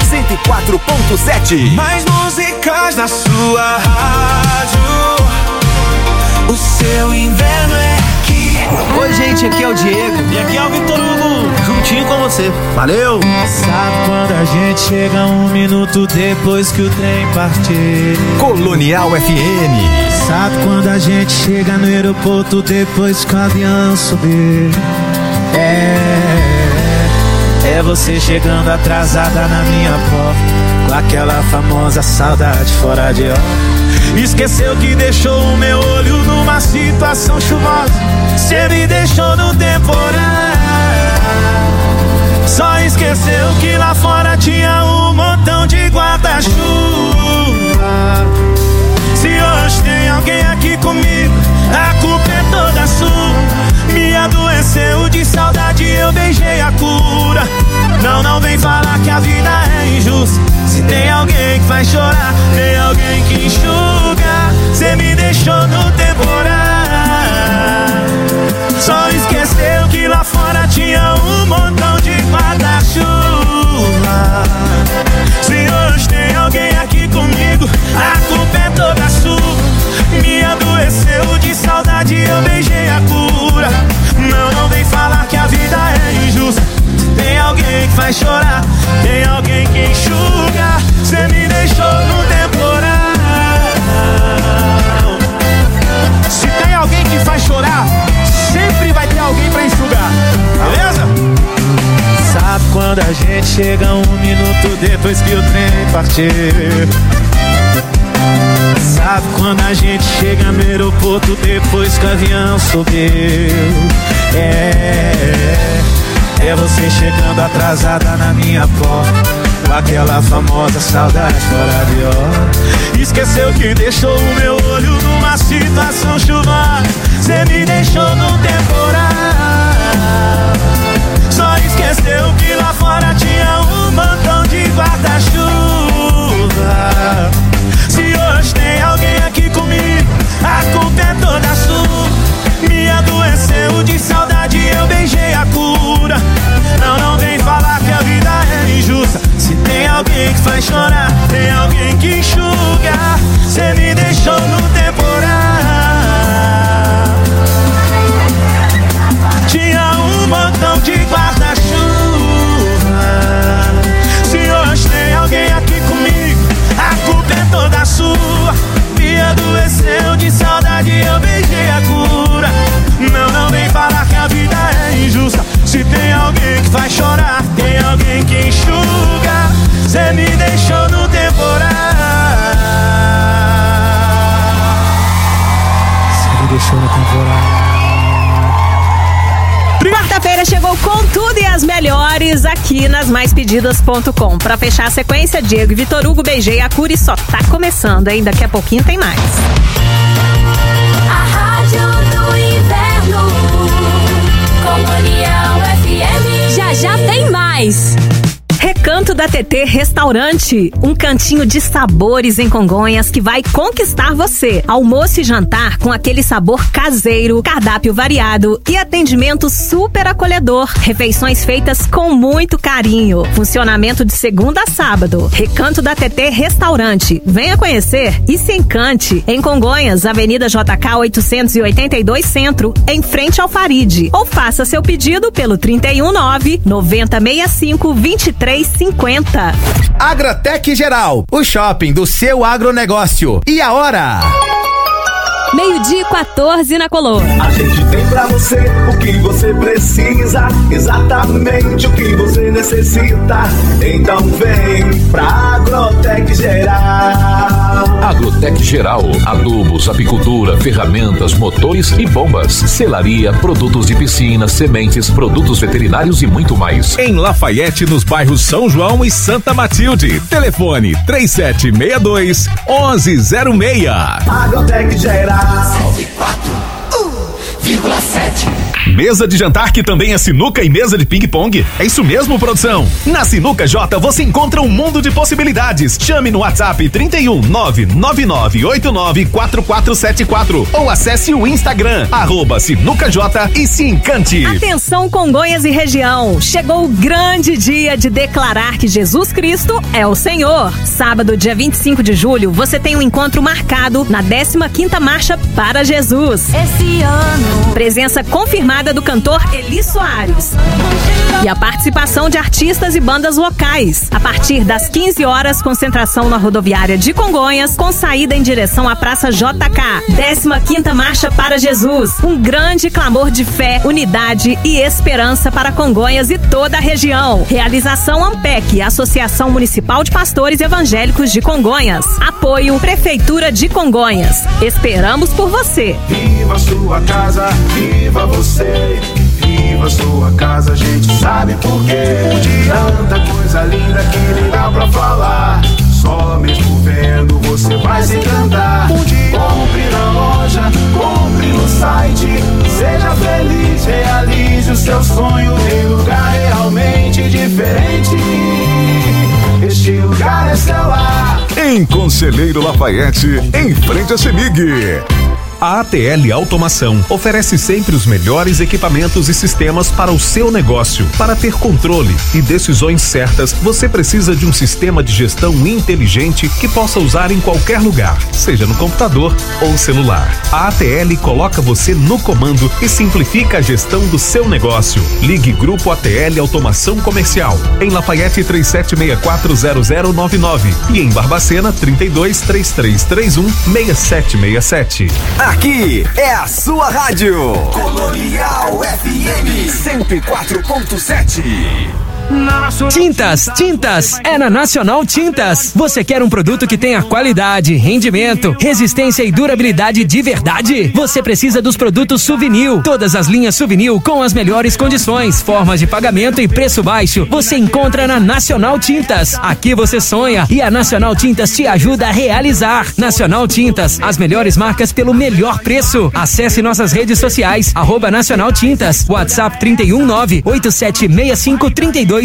104.7. Mais músicas na sua rádio. O seu inverno é aqui. Oi, gente, aqui é o Diego. E aqui é o Vitor Hugo, juntinho com você. Valeu! Sabe quando a gente chega 1 minuto depois que o trem partir? Colonial FM. Sabe quando a gente chega no aeroporto depois que o avião subir? É você chegando atrasada na minha porta, com aquela famosa saudade fora de hora. Esqueceu que deixou o meu olho numa situação chuvosa. Cê me deixou no temporal. Só esqueceu que lá fora tinha um montão de guarda-chuva. Se hoje tem alguém aqui comigo, a culpa é toda sua. Me adoeceu de saudade, eu beijei a cura. Não vem falar que a vida é injusta. Se tem alguém que faz chorar, tem alguém que enxuga. Cê me deixou no temporal. Só esqueceu que lá fora tinha um montão de guarda-chuva. Se hoje tem alguém aqui comigo, a culpa é toda sua. Me adoeceu de saudade, eu beijei a cura. Não vem falar que a vida é injusta. Tem alguém que faz chorar, tem alguém que enxuga. Cê me deixou no temporal. Se tem alguém que faz chorar, sempre vai ter alguém pra enxugar, beleza? Sabe quando a gente chega 1 minuto depois que o trem partir? Sabe quando a gente chega no aeroporto depois que o avião subiu? É você chegando atrasada na minha porta, com aquela famosa saudade fora de hora. Esqueceu que deixou o meu olho numa situação chuvosa. Cê me deixou no temporal. Só esqueceu que lá fora tinha um montão de guarda-chuva. Se hoje tem alguém aqui comigo, a culpa é toda sua. Me adoeceu de saudade, eu beijei a cura. Não vem falar que a vida é injusta. Se tem alguém que faz chorar, tem alguém que enxuga. Cê me deixou no temporal. Tinha um montão de guarda-chuva. Se hoje tem alguém aqui comigo, a culpa é toda sua. Me adoeceu de saudade, eu beijei a cura. Não vem falar que a vida é injusta. Se tem alguém que faz chorar, tem alguém que enxuga. Cê me deixou no temporal. Cê me deixou no temporal. Quarta-feira chegou com tudo e as melhores aqui nas maispedidas.com. Pra fechar a sequência, Diego e Vitor Hugo, beijei a cura e só tá começando, hein? Daqui a pouquinho tem mais. A Rádio do Inverno, Colonial FM. Já tem mais. Recanto da TT Restaurante, um cantinho de sabores em Congonhas que vai conquistar você. Almoço e jantar com aquele sabor caseiro, cardápio variado e atendimento super acolhedor. Refeições feitas com muito carinho. Funcionamento de segunda a sábado. Recanto da TT Restaurante. Venha conhecer e se encante. Em Congonhas, Avenida JK 882 Centro, em frente ao Farid. Ou faça seu pedido pelo 319 9065 2350. Agratec Geral, o shopping do seu agronegócio. E a hora? 12:14 na Color. A gente tem pra você o que você precisa, exatamente o que você necessita. Então vem pra Agrotec Geral. Agrotec Geral, adubos, apicultura, ferramentas, motores e bombas, selaria, produtos de piscina, sementes, produtos veterinários e muito mais. Em Lafayette, nos bairros São João e Santa Matilde. Telefone 3762-1106. Agrotec Geral. 1,7. Mesa de jantar que também é sinuca e mesa de ping-pong? É isso mesmo, produção? Na Sinuca J você encontra um mundo de possibilidades. Chame no WhatsApp 31 999894474 ou acesse o Instagram @SinucaJ e se encante. Atenção, Congonhas e região. Chegou o grande dia de declarar que Jesus Cristo é o Senhor. Sábado, dia 25 de julho, você tem um encontro marcado na 15ª Marcha para Jesus. Esse ano. Presença confirmada do cantor Eli Soares. E a participação de artistas e bandas locais. A partir das 15 horas, concentração na rodoviária de Congonhas, com saída em direção à Praça JK. 15ª Marcha para Jesus. Um grande clamor de fé, unidade e esperança para Congonhas e toda a região. Realização AMPEC, Associação Municipal de Pastores Evangélicos de Congonhas. Apoio Prefeitura de Congonhas. Esperamos por você. Viva a sua casa, viva você. Viva a sua casa, a gente sabe por quê. Tanta coisa linda que nem dá pra falar. Só mesmo vendo você vai se encantar. Compre na loja, compre no site. Seja feliz, realize o seu sonho em lugar realmente diferente. Este lugar é seu lar. Em Conselheiro Lafayette, em frente à CEMIG. A ATL Automação oferece sempre os melhores equipamentos e sistemas para o seu negócio. Para ter controle e decisões certas, você precisa de um sistema de gestão inteligente que possa usar em qualquer lugar, seja no computador ou celular. A ATL coloca você no comando e simplifica a gestão do seu negócio. Ligue Grupo ATL Automação Comercial, em Lafayette 37640099 e em Barbacena 3233316767. Aqui é a sua rádio Colonial FM 104.7. Tintas é na Nacional Tintas. Você quer um produto que tenha qualidade, rendimento, resistência e durabilidade de verdade? Você precisa dos produtos Suvinil. Todas as linhas Suvinil com as melhores condições, formas de pagamento e preço baixo. Você encontra na Nacional Tintas. Aqui você sonha e a Nacional Tintas te ajuda a realizar. Nacional Tintas, as melhores marcas pelo melhor preço. Acesse nossas redes sociais, @Nacional Tintas, WhatsApp 31987653213.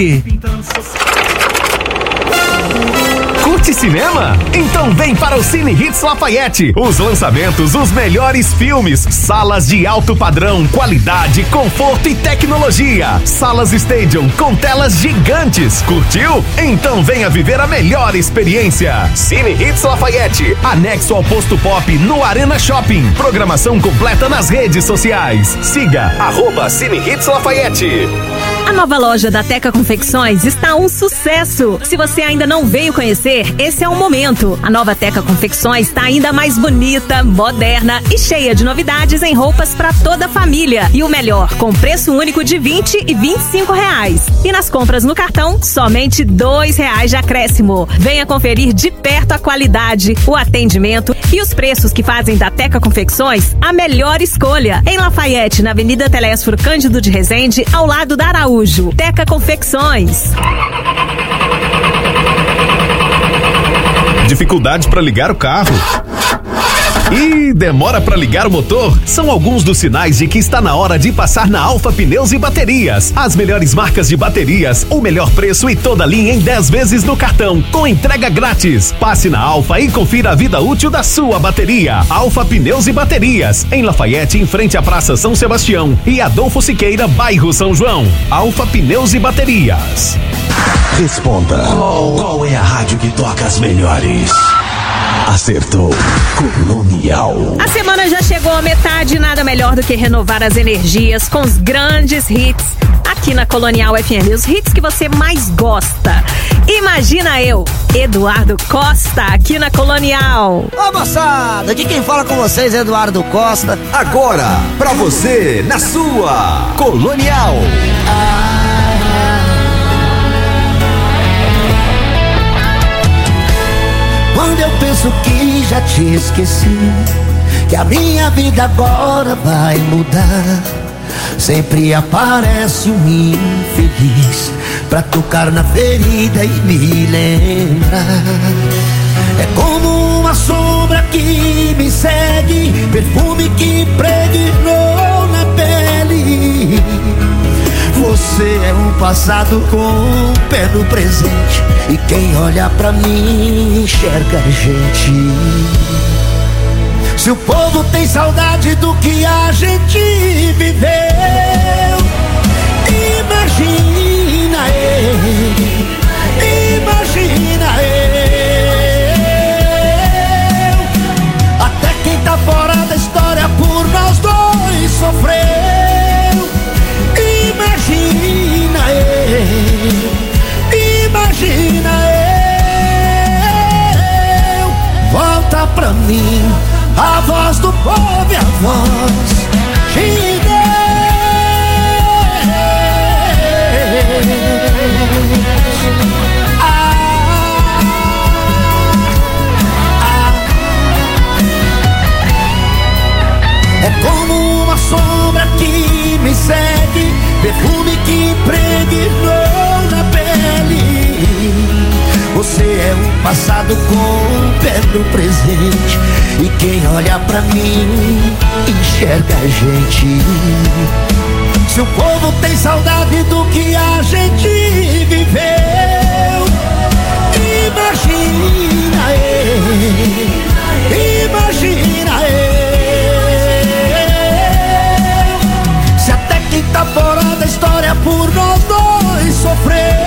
Curte cinema? Então vem para o Cine Hits Lafayette. Os lançamentos, os melhores filmes, salas de alto padrão, qualidade, conforto e tecnologia. Salas Stadium com telas gigantes. Curtiu? Então venha viver a melhor experiência. Cine Hits Lafayette, anexo ao Posto Pop no Arena Shopping. Programação completa nas redes sociais. Siga @Cine Hits Lafayette. A nova loja da Teca Confecções está um sucesso. Se você ainda não veio conhecer, esse é o momento. A nova Teca Confecções está ainda mais bonita, moderna e cheia de novidades em roupas para toda a família. E o melhor, com preço único de R$20 e R$25. E nas compras no cartão, somente R$2 de acréscimo. Venha conferir de perto a qualidade, o atendimento e os preços que fazem da Teca Confecções a melhor escolha. Em Lafayette, na Avenida Telésforo Cândido de Resende, ao lado da Araújo. Teca Confecções. Dificuldades para ligar o carro? E demora para ligar o motor? São alguns dos sinais de que está na hora de passar na Alfa Pneus e Baterias. As melhores marcas de baterias, o melhor preço e toda a linha em 10 vezes no cartão, com entrega grátis. Passe na Alfa e confira a vida útil da sua bateria. Alfa Pneus e Baterias, em Lafayette, em frente à Praça São Sebastião e Adolfo Siqueira, bairro São João. Alfa Pneus e Baterias. Responda. Qual é a rádio que toca as melhores? Acertou. Colonial. A semana já chegou à metade, nada melhor do que renovar as energias com os grandes hits aqui na Colonial FM, os hits que você mais gosta. Imagina eu, Eduardo Costa, aqui na Colonial. Ô moçada, aqui quem fala com vocês é Eduardo Costa. Agora, pra você, na sua Colonial. Quando eu penso que já te esqueci, que a minha vida agora vai mudar, sempre aparece um infeliz pra tocar na ferida e me lembrar. É como uma sombra que me segue, perfume que impregnou na pele. Você é um passado com um pé no presente, e quem olha pra mim enxerga a gente. Se o povo tem saudade do que a gente viveu, imagina eu, imagina eu. Até quem tá fora da história por nós dois sofreu. Imagina eu, imagina eu. Volta pra mim a voz do povo e a voz de Deus. É como uma sombra que me segue, perfume que impregnou na pele. Você é um passado com um pé no presente, e quem olha pra mim enxerga a gente. Se o povo tem saudade do que a gente viveu, imagina eu, imagina eu. Se até quem tá fora da história por nós dois sofreu,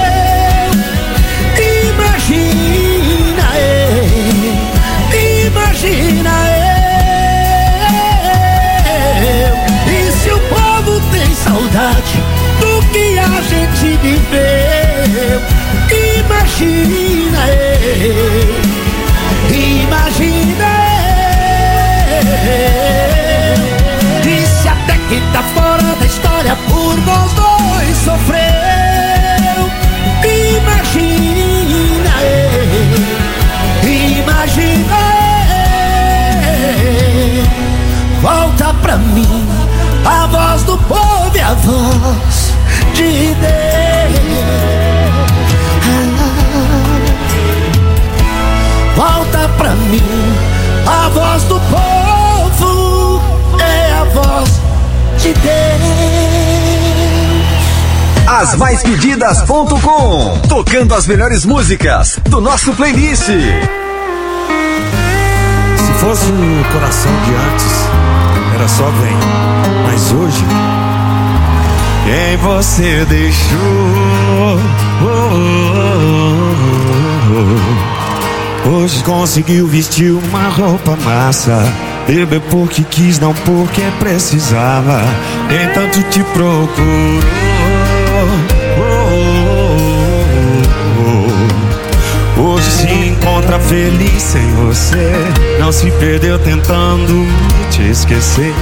imagina eu, imagina eu. E se o povo tem saudade do que a gente viveu, imagina eu, imagina eu. E se até quem tá fora da história por nós dois sofreu, imagina eu, imagina eu. Volta pra mim a voz do povo e a voz de Deus. Volta pra mim a voz do povo, é a voz de Deus. Asmaispedidas.com, tocando as melhores músicas do nosso playlist. Se fosse o coração de antes, era só vem. Mas hoje, quem você deixou, hoje conseguiu vestir uma roupa massa, beber porque quis, não porque precisava. Nem tanto te procurou. Hoje se encontra feliz sem você, não se perdeu tentando te esquecer.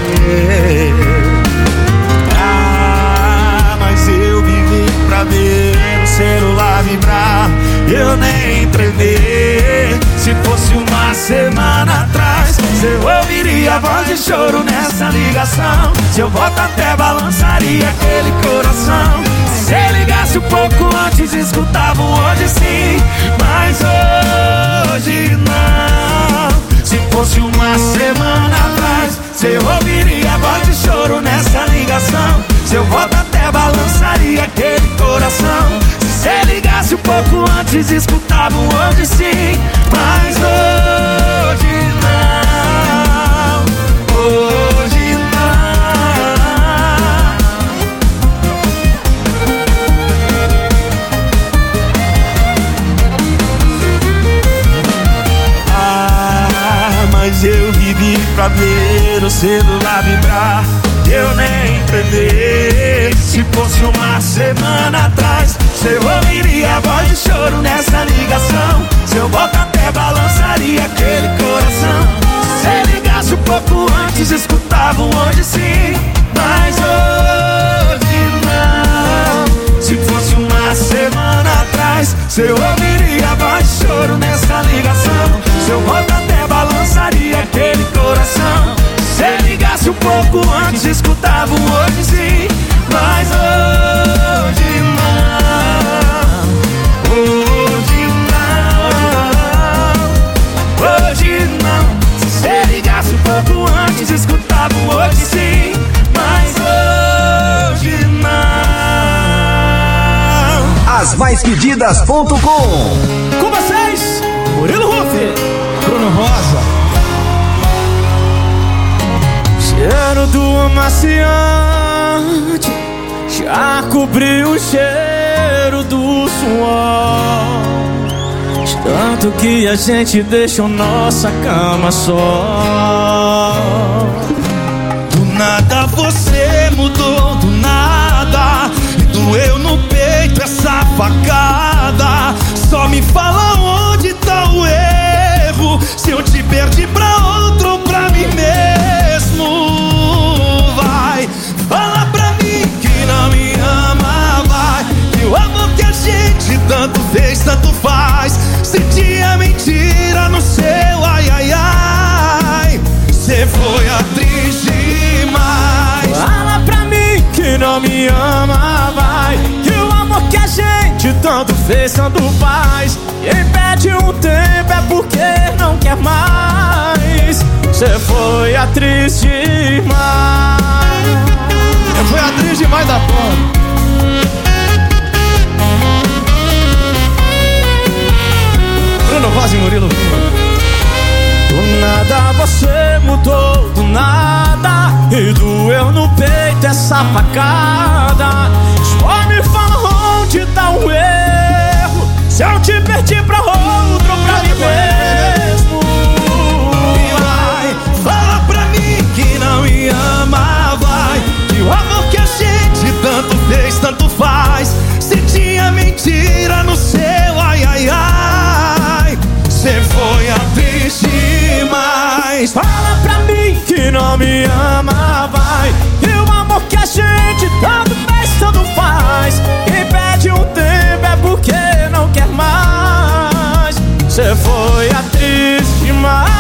Mas eu vivi pra ver o celular vibrar, eu nem entrever. Se fosse uma semana atrás, eu ouviria a voz de choro nessa ligação. Seu voto até balançaria aquele coração. Se ligasse um pouco antes, escutava um hoje sim, mas hoje não. Se fosse uma semana atrás, eu ouviria a voz de choro nessa ligação. Seu voto até balançaria aquele coração. Se ligasse um pouco antes, escutava um hoje sim, mas hoje não, hoje não. Mas eu vivi pra ver o celular vibrar, eu nem prever. Se fosse uma semana atrás, eu ouviria a voz de choro nessa ligação. Seu voto até balançaria aquele coração. Se ligasse um pouco antes, escutava um hoje sim, mas hoje não. Se fosse uma semana atrás, eu ouviria a voz de choro nessa ligação. Seu voto até balançaria aquele coração. Se ligasse um pouco antes, escutava um hoje sim, mas hoje não, hoje não. maisPedidas.com. Com vocês, Murilo Rufi, Bruno Rosa. Cheiro do amaciante já cobriu o cheiro do suor, tanto que a gente deixou nossa cama só. Do nada você mudou, do nada, e doeu no peito essa facada. Só me fala onde tá o erro, se eu te perdi pra outro ou pra mim mesmo. Vai, fala pra mim que não me ama, vai, que o amor que a gente tanto fez, tanto faz. Se tinha mentira no seu ai, ai, ai, cê foi atriz demais. Fala pra mim que não me ama, vai, que o amor que a gente tanto fez, tanto faz. Quem pede um tempo é porque não quer mais. Cê foi atriz demais. Eu fui atriz demais da porra. Bruno Rosa e Murilo. Do nada você mudou, do nada, e doeu no peito essa facada. Só me fala onde tá o erro, se eu te perdi pra outro ou pra mim mesmo. E vai, fala pra mim que não me ama, vai, que o amor que a gente tanto fez, tanto faz. Se tinha mentira no seu ai, ai, ai, cê foi atriz demais. Fala pra mim que não me ama, vai, que o amor que a gente tanto fez, tanto faz. Quem pede um tempo é porque não quer mais. Cê foi atriz demais.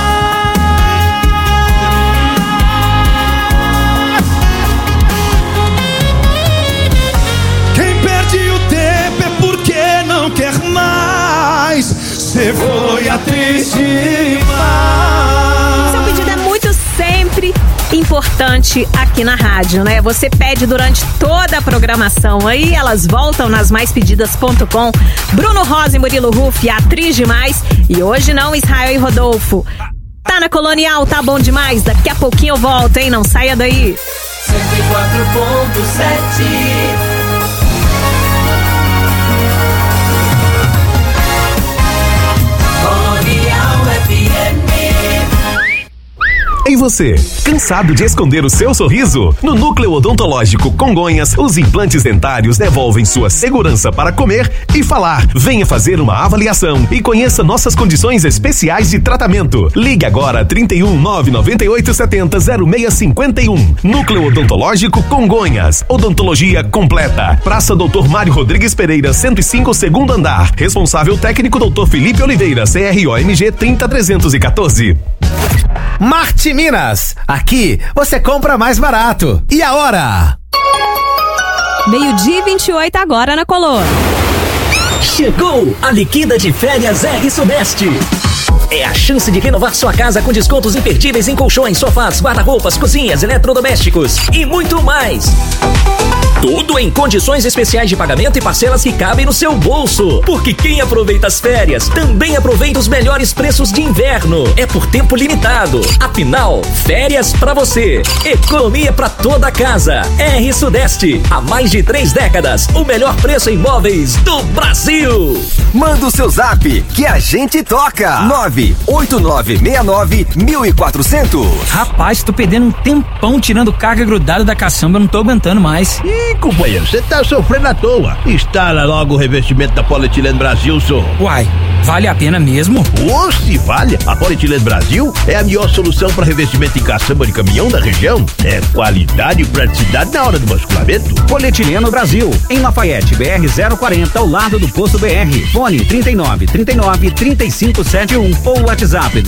Quem perde o tempo é porque não quer mais. Cê foi atriz demais. Seu pedido é muito sempre importante aqui na rádio, né? Você pede durante toda a programação, aí elas voltam nas maisPedidas.com. Bruno Rosa e Murilo Rufi, atriz demais. E hoje não, Israel e Rodolfo. Tá na Colonial, tá bom demais? Daqui a pouquinho eu volto, hein? Não saia daí. 104.7. E você, cansado de esconder o seu sorriso? No Núcleo Odontológico Congonhas, os implantes dentários devolvem sua segurança para comer e falar. Venha fazer uma avaliação e conheça nossas condições especiais de tratamento. Ligue agora 31 998 70 0651. Núcleo Odontológico Congonhas. Odontologia completa. Praça Dr. Mário Rodrigues Pereira, 105, segundo andar. Responsável técnico Dr. Felipe Oliveira, CROMG 30314. Marte Minas, aqui você compra mais barato. E a hora? 12:28 agora na Colô. Chegou a liquida de férias R Sudeste. É a chance de renovar sua casa com descontos imperdíveis em colchões, sofás, guarda-roupas, cozinhas, eletrodomésticos e muito mais. Tudo em condições especiais de pagamento e parcelas que cabem no seu bolso. Porque quem aproveita as férias também aproveita os melhores preços de inverno. É por tempo limitado. Afinal, férias pra você. Economia pra toda a casa. R Sudeste. Há mais de 3 décadas. O melhor preço em imóveis do Brasil. Manda o seu zap que a gente toca. 98969-1400. Rapaz, tô perdendo um tempão tirando carga grudada da caçamba, eu não tô aguentando mais. Ih, companheiro, você tá sofrendo à toa. Instala logo o revestimento da Polietileno Brasil, senhor. Uai, vale a pena mesmo? Se vale. A Polietileno Brasil é a melhor solução para revestimento em caçamba de caminhão da região. É qualidade e praticidade na hora do basculamento. Polietileno Brasil, em Lafayette, BR 040, ao lado do Posto BR. Fone 3939-3571 ou WhatsApp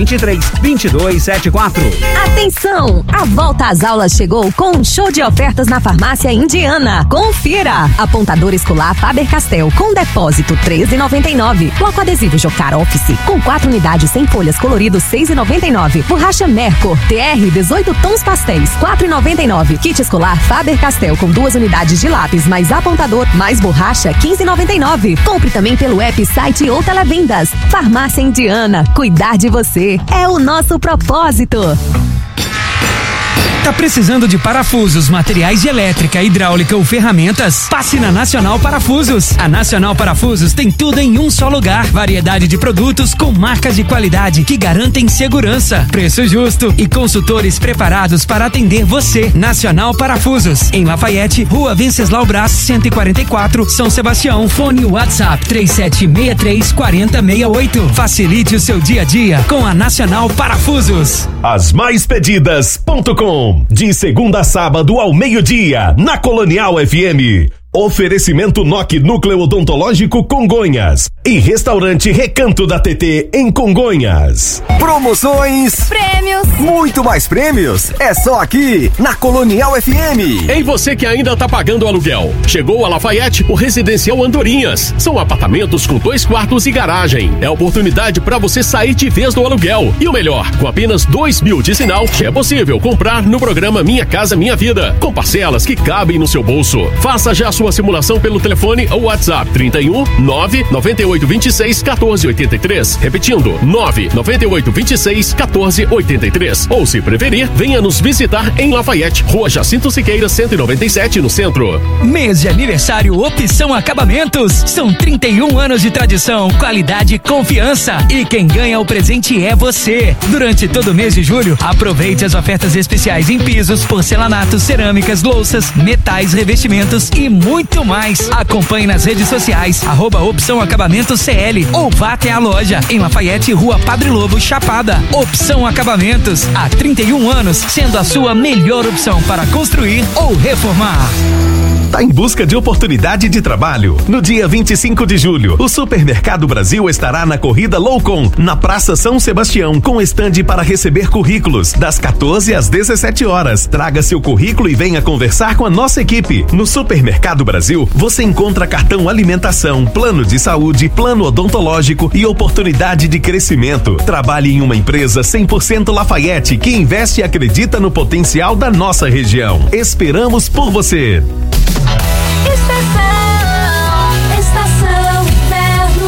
999-23-2274. Atenção! A volta às aulas chegou com um show de ofertas na na Farmácia Indiana. Confira! Apontador escolar Faber-Castell com depósito R$13,99. Bloco adesivo Jocar Office com 4 unidades sem folhas colorido R$6,99. Borracha Mercor TR 18 tons pastéis R$4,99. Kit escolar Faber-Castell com 2 unidades de lápis mais apontador mais borracha R$15,99. Compre também pelo app, site ou televendas. Farmácia Indiana, cuidar de você é o nosso propósito. Tá precisando de parafusos, materiais de elétrica, hidráulica ou ferramentas? Passe na Nacional Parafusos. A Nacional Parafusos tem tudo em um só lugar. Variedade de produtos com marcas de qualidade que garantem segurança, preço justo e consultores preparados para atender você. Nacional Parafusos, em Lafayette, Rua Venceslau Brás, 144, São Sebastião. Fone WhatsApp 3763-4068. Facilite o seu dia a dia com a Nacional Parafusos. Asmaispedidas.com. De segunda a sábado ao meio-dia, na Colonial FM. Oferecimento NOC Núcleo Odontológico Congonhas e Restaurante Recanto da TT em Congonhas. Promoções, prêmios, muito mais prêmios, é só aqui na Colonial FM. Ei, você que ainda tá pagando aluguel, chegou a Lafayette o Residencial Andorinhas. São apartamentos com 2 quartos e garagem. É oportunidade para você sair de vez do aluguel. E o melhor, com apenas 2 mil de sinal, é possível comprar no programa Minha Casa Minha Vida, com parcelas que cabem no seu bolso. Faça já sua simulação pelo telefone ou WhatsApp 31 998 26 14 83. Repetindo, 998 26 14 83. Ou se preferir, venha nos visitar em Lafayette, Rua Jacinto Siqueira 197, no centro. Mês de aniversário Opção Acabamentos. São 31 anos de tradição, qualidade e confiança. E quem ganha o presente é você. Durante todo o mês de julho, aproveite as ofertas especiais em pisos, porcelanatos, cerâmicas, louças, metais, revestimentos e muito mais. Acompanhe nas redes sociais @Opção Acabamentos CL ou vá até a loja em Lafayette, Rua Padre Lobo, Chapada. Opção Acabamentos, há 31 anos, sendo a sua melhor opção para construir ou reformar. Tá em busca de oportunidade de trabalho? No dia 25 de julho, o Supermercado Brasil estará na corrida Loucon, na Praça São Sebastião, com estande para receber currículos, das 14 às 17 horas. Traga seu currículo e venha conversar com a nossa equipe. No Supermercado Brasil, você encontra cartão alimentação, plano de saúde, plano odontológico e oportunidade de crescimento. Trabalhe em uma empresa 100% Lafayette que investe e acredita no potencial da nossa região. Esperamos por você. Estação Inverno,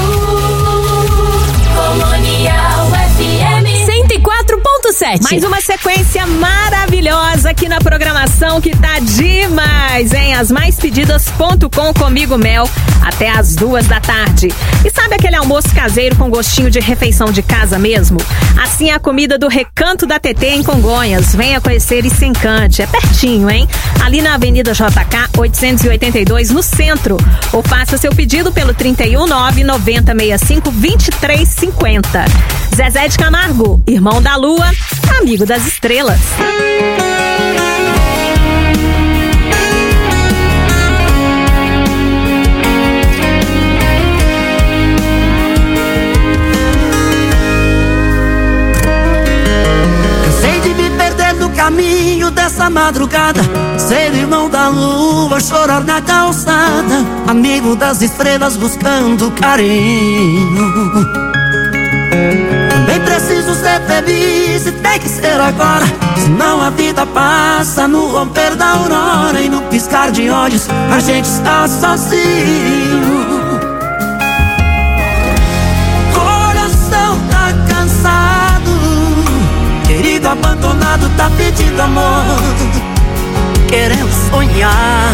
Colonial FM 104.7. Mais uma sequência maravilhosa aqui na programação que tá demais, hein? Asmaispedidas.com comigo, Mel, até as 2 da tarde. E sabe aquele almoço caseiro com gostinho de refeição de casa mesmo? Assim é a comida do Recanto da TT em Congonhas. Venha conhecer e se encante. É pertinho, hein? Ali na Avenida JK 882, no centro. Ou faça seu pedido pelo 31 99065 2350. Zezé de Camargo, irmão da Lua, amigo das estrelas. Cansei de me perder no caminho dessa madrugada, ser irmão da lua, chorar na calçada, amigo das estrelas buscando carinho. Também preciso ser feliz e tem que ser agora, senão a vida passa no romper da aurora e no piscar de olhos a gente está sozinho. Coração tá cansado, querido abandonado tá pedindo amor, querendo sonhar.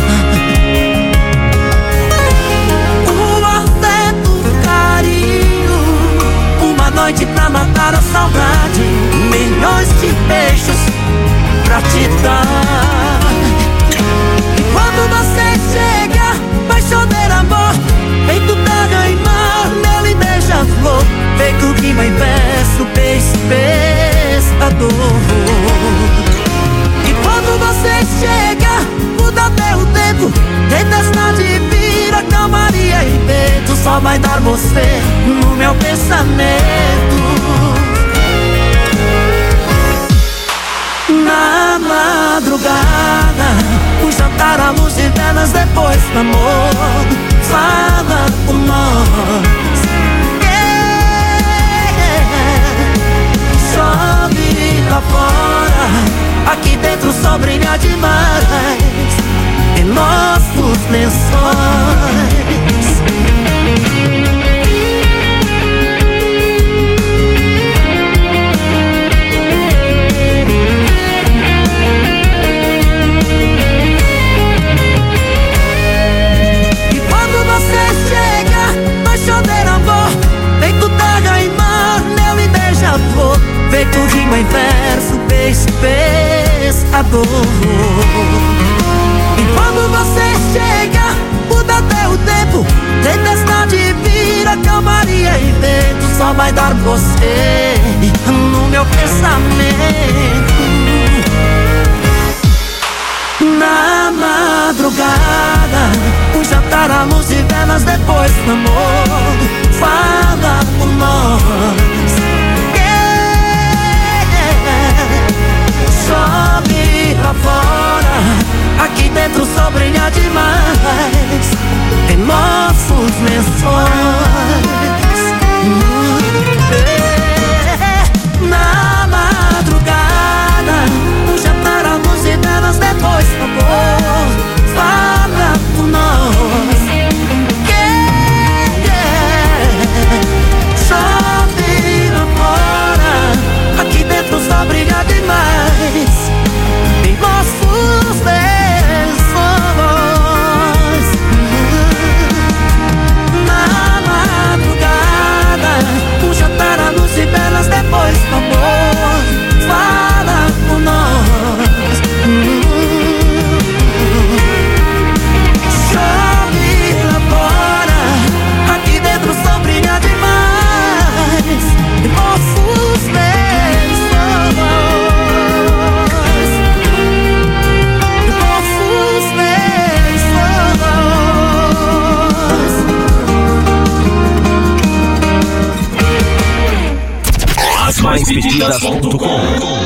Noite pra matar a saudade, milhões de beijos pra te dar. E quando você chega, vai chover amor, feito praga e mar, mel e beija-flor, feito que vai verso, peixe pescador. E quando você chega, muda até o tempo, tempestade vira calmaria e medo, só vai dar você no meu pensamento. Na madrugada, o jantar à luz de velas, depois do amor. Fala por nós. Chove lá fora, aqui dentro o sol brilha demais em nossos lençóis. E quando você chega, vai chover amor, feito daga e mar, mel e beija-flor, feito rima em verso, peixe pescador. E quando você chega, muda até o tempo, tempestade vira calmaria e vento, só vai dar você no meu pensamento. Na madrugada, um jantar à luz de velas, depois do amor. Fala por nós. Chove lá fora, aqui dentro o sol brilha demais em nossos lençóis. Na madrugada, um jantar à luz de velas, depois do amor. Fala por nós. Chove lá fora, aqui dentro o sol brilha demais em nossos lençóis. Na madrugada, um jantar à luz de velas, depois do amor. Fala por nós. Chove lá fora, aqui dentro o sol brilha demais em nossos lençóis. MaisPedidas.com.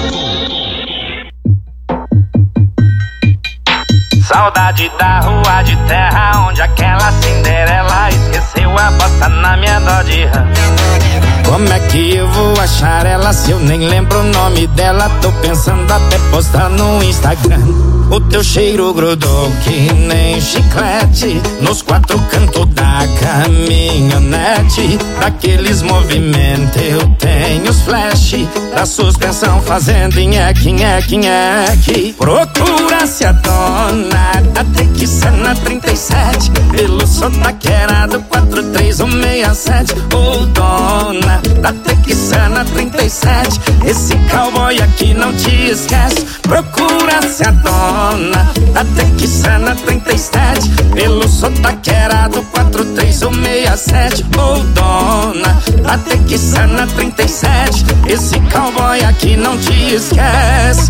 Saudade da rua de terra, onde aquela Cinderela esqueceu a bota na minha Dodge. Como é que eu vou achar ela se eu nem lembro o nome dela? Tô pensando até postar no Instagram. O teu cheiro grudou que nem chiclete nos quatro cantos da caminhonete. Daqueles movimentos eu tenho os flash da suspensão fazendo nheque, nheque, nheque. Procura-se a dona da Texana 37 pelo sotaqueirado 43167. Ô dona da Texana 37, esse cowboy aqui não te esquece. Procura-se a dona da Texana 37 pelo sotaqueirado 43167. Ô dona da Texana 37, esse cowboy aqui não te esquece.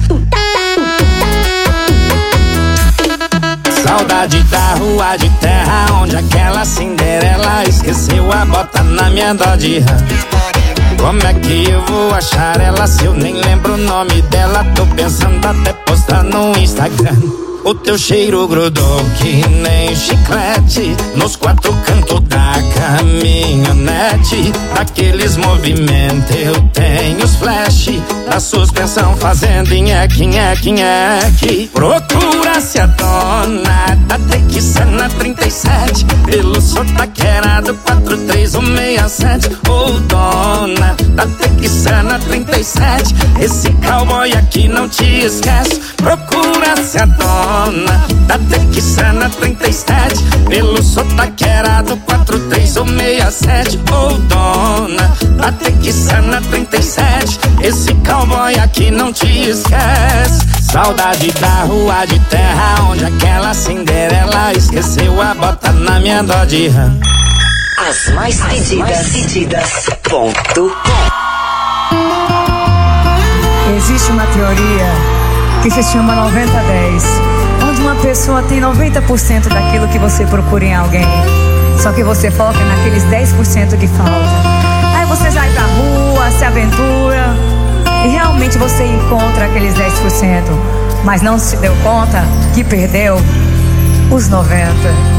Saudade da rua de terra, onde aquela Cinderela esqueceu a bota na minha Dodge. Como é que eu vou achar ela se eu nem lembro o nome dela? Tô pensando até postar no Instagram. O teu cheiro grudou que nem chiclete nos quatro cantos da caminhonete. Daqueles movimentos eu tenho os flash da suspensão fazendo nheque, nheque, nheque. Procura-se a dona da Texana 37 pelo sotaqueirado 43167. Ô dona da Texana 37, esse cowboy aqui não te esquece. Procura-se a dona da Texana 37 pelo sotaqueirado 43167. Ô dona da Texana 37, esse cowboy aqui não te esquece. Saudade da rua de terra, onde aquela Cinderela esqueceu a bota na minha Dodge. As mais pedidas.com. Existe uma teoria que se chama 90-10, onde uma pessoa tem 90% daquilo que você procura em alguém, só que você foca naqueles 10% que falta. Aí você sai pra rua, se aventura e realmente você encontra aqueles 10%. mas não se deu conta que perdeu os 90.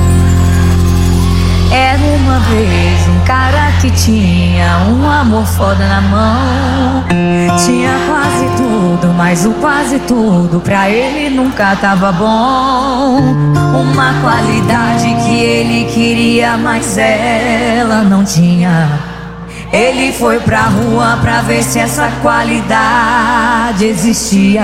Era uma vez um cara que tinha um amor foda na mão. Tinha quase tudo, mas o quase tudo pra ele nunca tava bom. Uma qualidade que ele queria, mas ela não tinha. Ele foi pra rua pra ver se essa qualidade existia.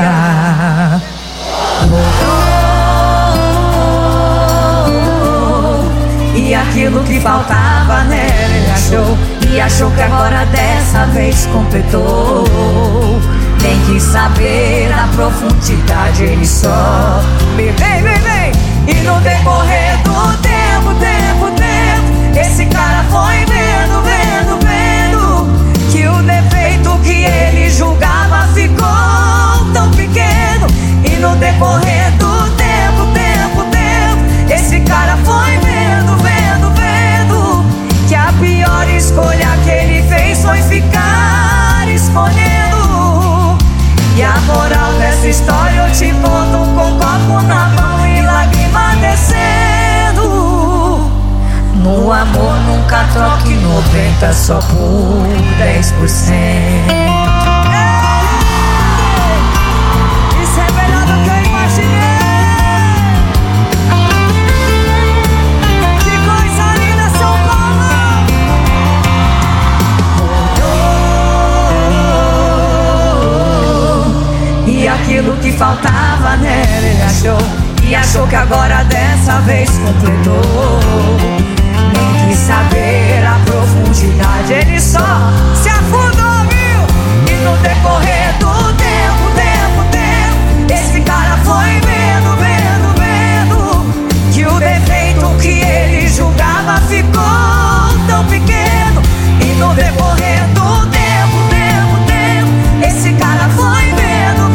E aquilo que faltava nela ele achou. E achou que agora dessa vez completou. Nem quis saber da profundidade, ele só bebê. E no decorrer do tempo, esse cara foi vendo que o defeito que ele julgava ficou tão pequeno. E no decorrer do tempo, esse cara foi vendo que a pior escolha que ele fez foi ficar escolhendo. E a moral dessa história eu te conto com copo na mão e lágrima descendo. No amor nunca troque 90 só por 10%. E aquilo que faltava nela ele achou. E achou que agora dessa vez completou. Nem quis saber a profundidade, ele só se afundou, viu? E no decorrer do tempo, esse cara foi vendo que o defeito que ele julgava ficou tão pequeno. E no decorrer do tempo, esse cara foi vendo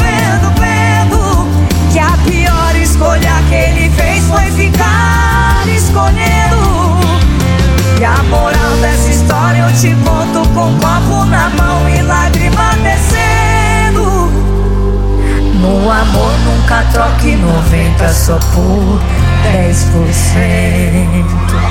que a pior escolha que ele fez foi ficar escolhendo. E a moral dessa história eu te conto com copo na mão e lágrima descendo. No amor nunca troque 90 só por 10%.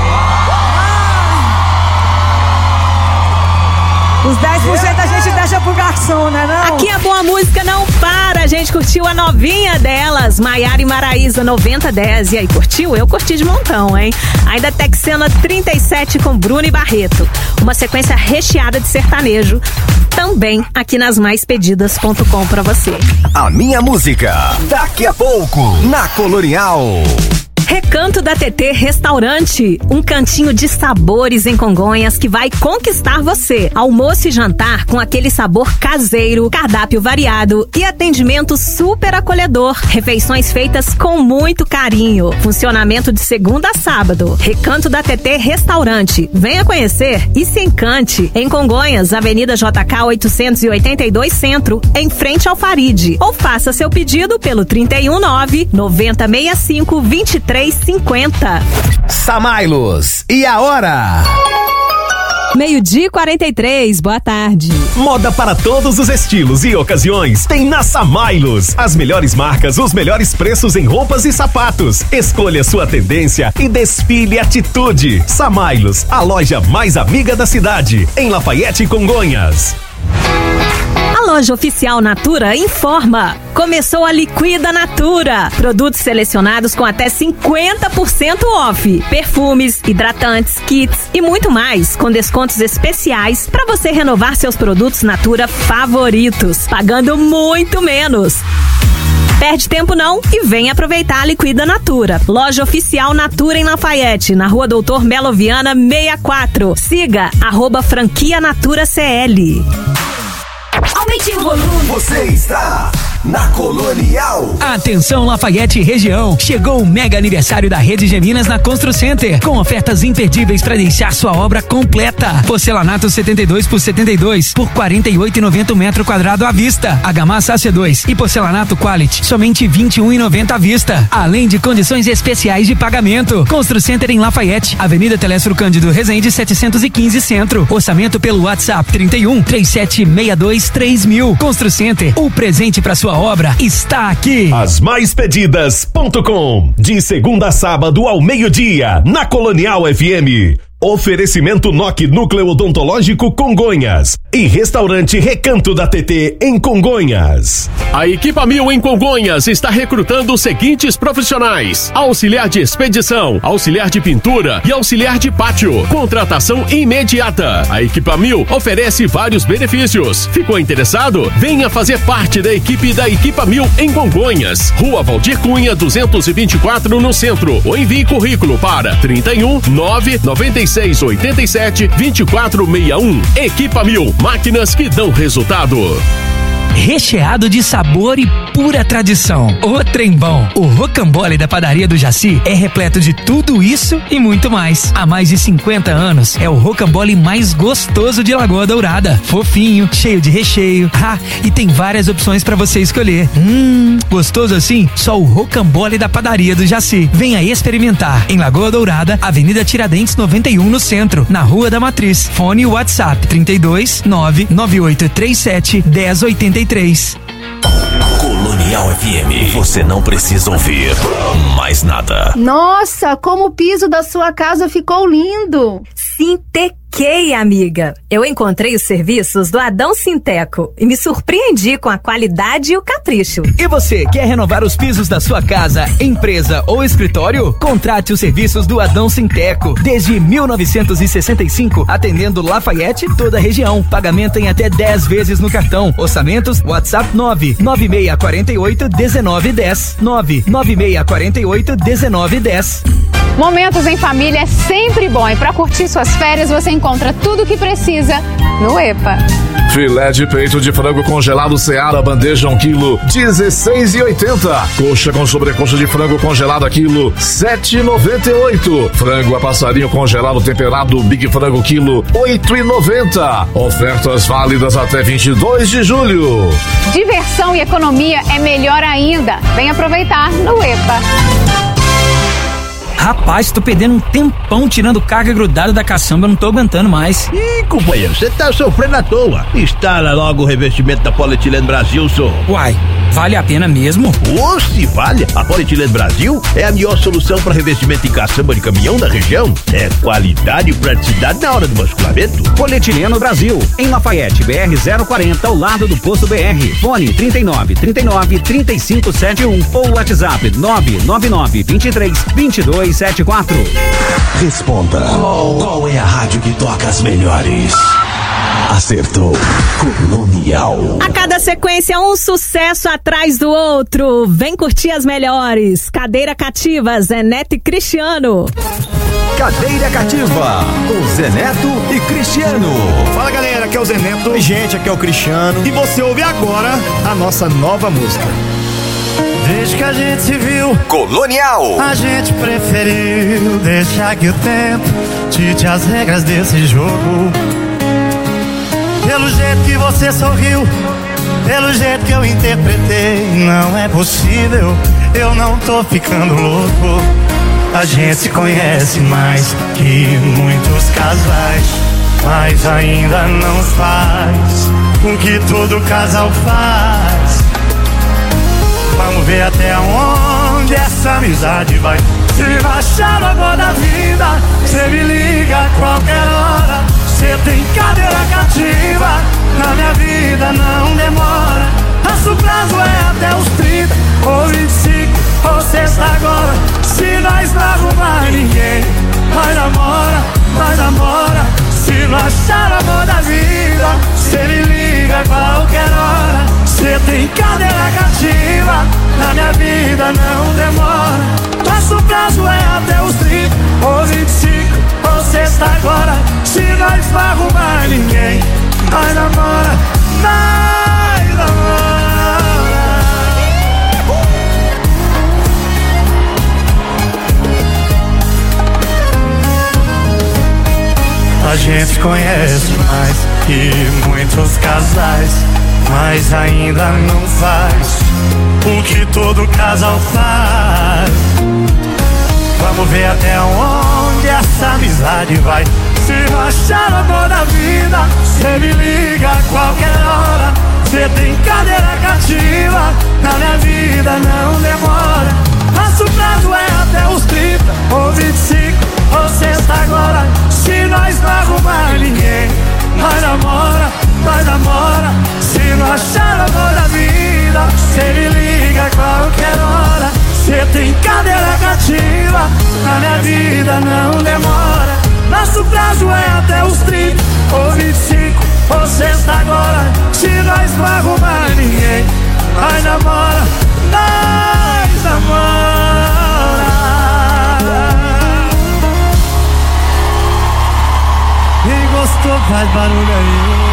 Os 10% a gente deixa pro garçom, né não? Aqui a boa música não para. A gente curtiu a novinha delas, Maiara e Maraísa, 9010. E aí, curtiu? Eu curti de montão, hein? Ainda Texana 37 com Bruno e Barreto. Uma sequência recheada de sertanejo. Também aqui nas maispedidas.com pra você. A minha música, daqui a pouco, na Colonial. Recanto da TT Restaurante, um cantinho de sabores em Congonhas que vai conquistar você. Almoço e jantar com aquele sabor caseiro, cardápio variado e atendimento super acolhedor. Refeições feitas com muito carinho. Funcionamento de segunda a sábado. Recanto da TT Restaurante. Venha conhecer e se encante. Em Congonhas, Avenida JK 882 Centro, em frente ao Farid. Ou faça seu pedido pelo 319-9065-2350. Samailos, e a hora? 12:43, boa tarde. Moda para todos os estilos e ocasiões tem na Samailos. As melhores marcas, os melhores preços em roupas e sapatos. Escolha sua tendência e desfile atitude. Samailos, a loja mais amiga da cidade, em Lafayette, Congonhas. A loja oficial Natura informa. Começou a Liquida Natura. Produtos selecionados com até 50% off. Perfumes, hidratantes, kits e muito mais, com descontos especiais para você renovar seus produtos Natura favoritos, pagando muito menos. Perde tempo não e vem aproveitar a Liquida Natura. Loja oficial Natura em Lafayette, na Rua Doutor Melo Viana 64. Siga @franquia Natura CL. Aumente o volume. Você está na Colonial. Atenção Lafayette região, chegou o mega aniversário da Rede Geminas na Constru Center, com ofertas imperdíveis para deixar sua obra completa. Porcelanato 72 por 72 por 48,90 metro quadrado à vista. Argamassa AC2 e porcelanato Quality, somente 21,90 à vista. Além de condições especiais de pagamento. Constru Center em Lafayette, Avenida Telestro Cândido Rezende 715 Centro. Orçamento pelo WhatsApp 31 3762 3000. Constru Center, o presente para sua sua obra está aqui. Asmaispedidas.com. De segunda a sábado ao meio-dia, na Colonial FM. Oferecimento NOC Núcleo Odontológico Congonhas e Restaurante Recanto da TT em Congonhas. A Equipa 1000 em Congonhas está recrutando os seguintes profissionais: auxiliar de expedição, auxiliar de pintura e auxiliar de pátio. Contratação imediata. A Equipa 1000 oferece vários benefícios. Ficou interessado? Venha fazer parte da equipe da Equipa 1000 em Congonhas. Rua Valdir Cunha 224 no centro. Ou envie currículo para 31 996 87 2461. Equipa 1000, máquinas que dão resultado. Recheado de sabor e pura tradição. O trem bom. O rocambole da padaria do Jaci é repleto de tudo isso e muito mais. Há mais de 50 anos, é o rocambole mais gostoso de Lagoa Dourada. Fofinho, cheio de recheio. E tem várias opções pra você escolher. Gostoso assim? Só o rocambole da padaria do Jaci. Venha experimentar. Em Lagoa Dourada, Avenida Tiradentes 91 no centro, na Rua da Matriz. Fone WhatsApp 32 99837 1083. Colonial FM, você não precisa ouvir mais nada. Nossa, como o piso da sua casa ficou lindo. Sintequei, amiga. Eu encontrei os serviços do Adão Sinteco e me surpreendi com a qualidade e o capricho. E você, quer renovar os pisos da sua casa, empresa ou escritório? Contrate os serviços do Adão Sinteco. Desde 1965, atendendo Lafayette e toda a região. Pagamento em até 10 vezes no cartão. Orçamentos, WhatsApp 99648-1910. 99648-1910. Momentos em família é sempre bom e para curtir suas férias você encontra tudo o que precisa no EPA. Filé de peito de frango congelado Seara, bandeja 1 kg, 16,80. Coxa com sobrecoxa de frango congelada quilo, 7,98. Frango a passarinho congelado temperado Big Frango quilo, 8,90. Ofertas válidas até 22 de julho. Diversão e economia é melhor ainda. Vem aproveitar no EPA. Rapaz, tô perdendo um tempão tirando carga grudada da caçamba, eu não tô aguentando mais. Ih, companheiro, você tá sofrendo à toa. Instala logo o revestimento da Polietileno Brasil, senhor. Uai, vale a pena mesmo? Se vale. A Polietileno Brasil é a melhor solução para revestimento em caçamba de caminhão da região. É qualidade e praticidade na hora do basculamento. Polietileno Brasil, em Lafayette, BR 040, ao lado do posto BR. Fone 39 39 35 71 ou WhatsApp 999 23 22 74. Responda. Qual é a rádio que toca as melhores? Acertou. Colonial. A cada sequência, um sucesso atrás do outro. Vem curtir as melhores. Cadeira Cativa, Zé Neto e Cristiano. Cadeira Cativa, com Zé Neto e Cristiano. Fala galera, aqui é o Zé Neto. E gente, aqui é o Cristiano. E você ouve agora a nossa nova música. Desde que a gente se viu, Colonial, a gente preferiu deixar que o tempo dite as regras desse jogo. Pelo jeito que você sorriu, pelo jeito que eu interpretei, não é possível, eu não tô ficando louco. A gente se conhece mais que muitos casais, mas ainda não faz o que todo casal faz. Vamos ver até onde essa amizade vai. Se baixar a água da vida, cê me liga a qualquer hora. Cê tem cadeira cativa, na minha vida não demora. Nosso prazo é até os 30 ou 25 ou sexta agora. Se nós não arrumar ninguém, nós namora, nós namora. Se não achar a amor da vida, cê me liga a qualquer hora. Cê tem cadeira cativa, na minha vida não demora. Nosso prazo é até os 30 ou 25 ou sexta agora. Se nós não arrumar ninguém, nós namora, nós namora. A gente conhece mais que muitos casais, mas ainda não faz o que todo casal faz. Vamos ver até onde essa amizade vai. Se não achar o amor da vida, cê me liga a qualquer hora. Cê tem cadeira cativa, negativa na minha vida não demora. Nosso prazo é até os 30 ou 25 ou sexta agora. Se nós não arrumar ninguém, nós namora. Se não achar amor da vida, cê me liga a qualquer hora. Cê tem cadeira cativa, na minha vida não demora. Nosso prazo é até os 30 ou 25 ou sexta agora. Se nós não arrumar ninguém, nós namora. Quem gostou faz barulho aí.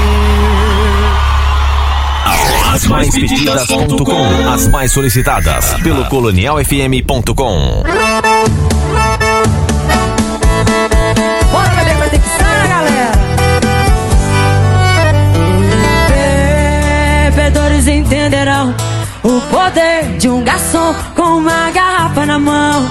As mais pedidas.com, as mais solicitadas pelo colonialfm.com. Bora beber pra ter que estar, galera. Bebedores entenderão o poder de um garçom com uma garrafa na mão.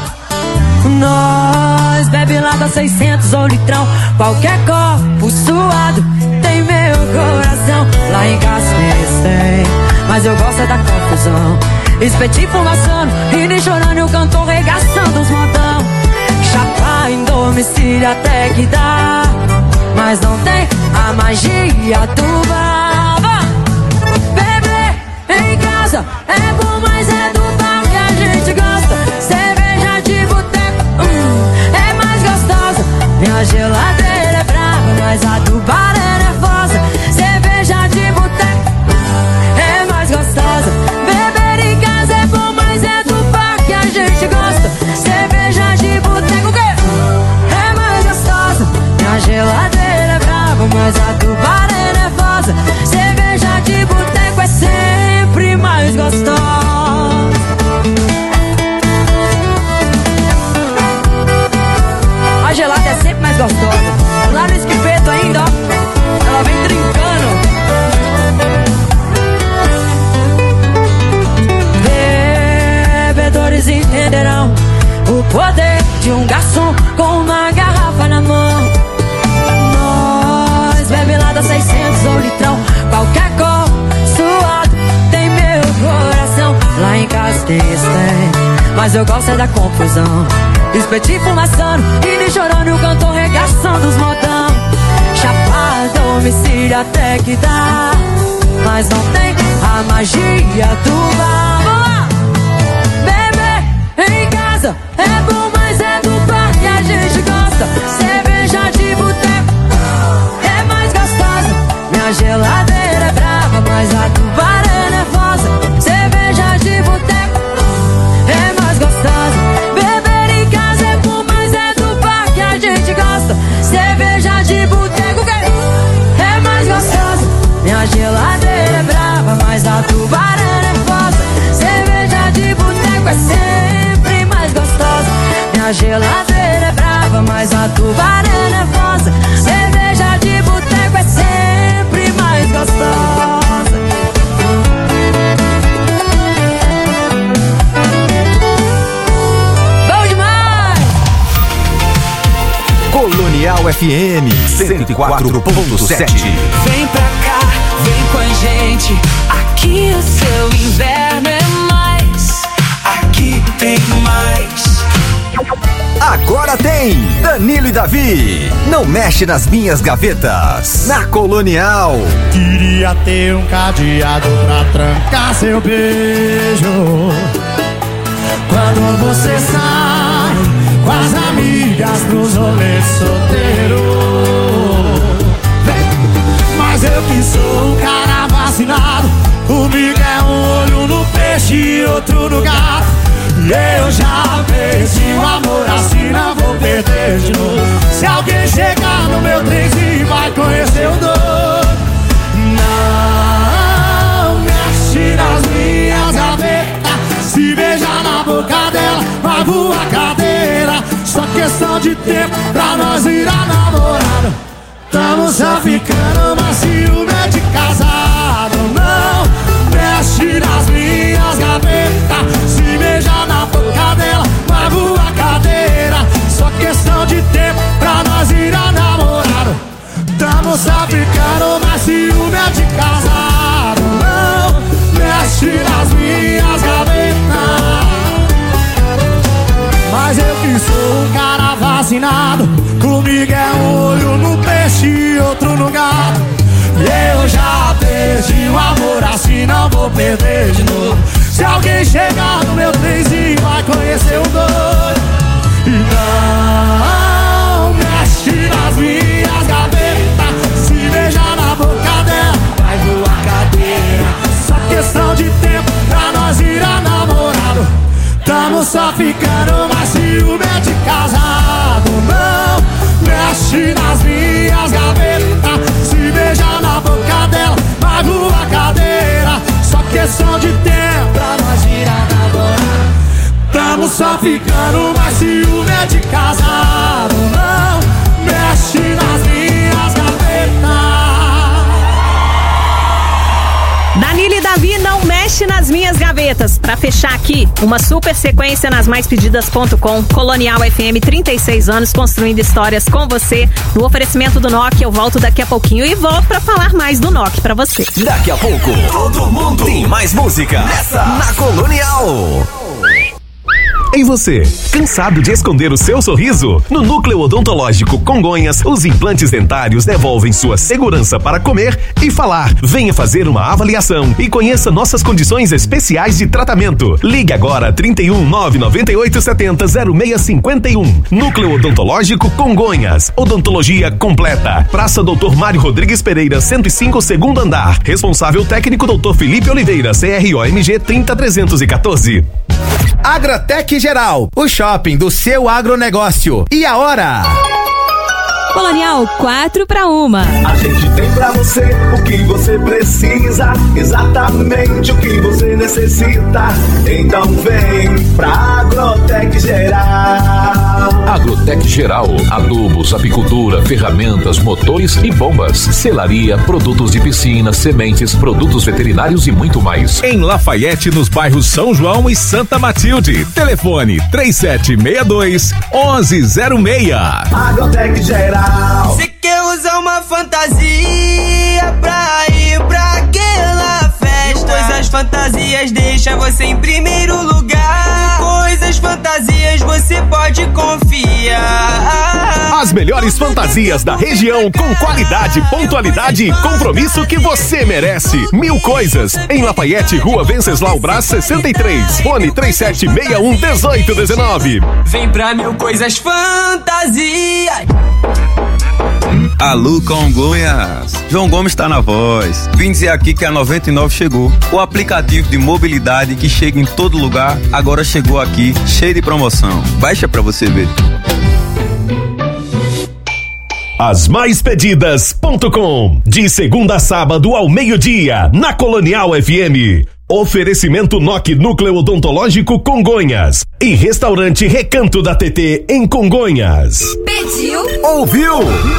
Nós bebe lá da 600 ou litrão. Qualquer copo suado tem meu coração. Lá em casa tem, mas eu gosto é da confusão. Espetinho fumaçando, rindo e chorando, eu canto regaçando os montão. Chapar em domicílio até que dá, mas não tem a magia do baba. Beber em casa é bom, mas é do bar que a gente gosta. Cerveja de boteco é mais gostosa. Minha geladeira é brava, mas a do bar é nervosa. Cerveja de boteco é mais gostosa. Beber em casa é bom, mas é do bar que a gente gosta. Cerveja de boteco é mais gostosa. Minha geladeira é brava, mas a do bar é nervosa. Cerveja de boteco é sempre mais gostosa. A gelada é sempre mais gostosa. Lá no esquipeto ainda, ó, ela vem trincando. Bebedores entenderão o poder de um garçom com uma garrafa na mão. Nós bebe lá da 600 ou litrão. Qualquer cor suado tem meu coração. Lá em casa tem, mas eu gosto é da confusão. Espetinho fumaçando, rindo e chorando, eu canto regaçando os modão. Chapar domicílio até que dá, mas não tem a magia do bar. Beber em casa é bom, mas é do bar que a gente gosta. Cerveja de boteco é mais gostosa. Minha geladeira é brava, mas a do bar é nervosa. Cerveja de boteco é mais gostosa. Beber em casa é bom, mas é do bar que a gente gosta. Cerveja de boteco é mais gostosa. Minha geladeira é brava, mas a do bar é nervosa. Cerveja de boteco é sempre mais gostosa. Minha geladeira é brava, mas a do bar é nervosa. Cerveja de boteco é sempre mais gostosa. Bom demais! Colonial FM 104.7. Vem pra cá, vem com a gente. Aqui o seu inverno é mais. Aqui tem mais. Agora tem Danilo e Davi. Não mexe nas minhas gavetas. Na Colonial. Queria ter um cadeado pra trancar seu beijo. Quando você sai com as amigas pros rolês solteiro. Mas eu que sou um cara vacinado. Comigo é um olho no peixe e outro no gato. E eu já perdi o amor, assim não vou perder de novo. Se alguém chegar no meu trenzinho vai conhecer o dono. Não mexe nas minhas gavetas. Se beijar na boca dela vai voar cadeira. Só questão de tempo pra nós virar namorado. Tamo só ficando, mas ciúme é de casado. Não mexe nas minhas gavetas. Se beijar na boca dela vai voar cadeira. Só questão de tempo pra nós virar namorado. Tamo só ficando, mas ciúme é de casado. Não mexe vou perder de novo. Se alguém chegar no meu trenzinho, vai conhecer o doido. E não mexe nas minhas gavetas. Se beijar na boca dela, vai voar cadeira. Só questão de tempo pra nós virar namorado. Tamo só ficando mais ciumento de casado. Não mexe nas minhas gavetas. Se beijar na boca dela, vai voar cadeira. Só questão de tempo pra nós virar namorado. Tamo só ficando mais ciumento de casado. Não mexe nas minhas gavetas. Danilo e Davi, não mexe nas minhas gavetas. Pra fechar aqui, uma super sequência nas maispedidas.com. Colonial FM, 36 anos, construindo histórias com você. No oferecimento do NOK, eu volto daqui a pouquinho e volto pra falar mais do NOK pra você. Daqui a pouco, todo mundo tem mais música na Colonial. E você, cansado de esconder o seu sorriso? No Núcleo Odontológico Congonhas, os implantes dentários devolvem sua segurança para comer e falar. Venha fazer uma avaliação e conheça nossas condições especiais de tratamento. Ligue agora 31 998 70 0651. Núcleo Odontológico Congonhas. Odontologia completa. Praça Dr. Mário Rodrigues Pereira, 105, segundo andar. Responsável técnico Dr. Felipe Oliveira, CROMG 30314. Agrotec Geral, o shopping do seu agronegócio. E a hora? Colonial, 4 para 1. A gente tem pra você o que você precisa, exatamente o que você necessita. Então vem pra Agrotec Geral. Agrotec Geral, adubos, apicultura, ferramentas, motores e bombas, selaria, produtos de piscina, sementes, produtos veterinários e muito mais. Em Lafayette, nos bairros São João e Santa Matilde. Telefone 3762-1106. Agrotec Geral. Você quer usar uma fantasia pra ir pra aquela festa? Coisas fantasias deixa você em primeiro lugar. Coisas fantasias você pode confiar. As melhores fantasias da região com qualidade, pontualidade e compromisso que você merece. 1000 Coisas, em Lafayette, Rua Venceslau Brás 63. Fone 3761-1819. Vem pra 1000 Coisas Fantasias. Alô Congonhas, João Gomes está na voz. Vim dizer aqui que a 99 chegou. O aplicativo de mobilidade que chega em todo lugar, agora chegou aqui, cheio de promoção. Baixa pra você ver. Asmaispedidas.com, de segunda a sábado ao meio-dia, na Colonial FM. Oferecimento NOK Núcleo Odontológico Congonhas e Restaurante Recanto da TT em Congonhas. Pediu? Ouviu?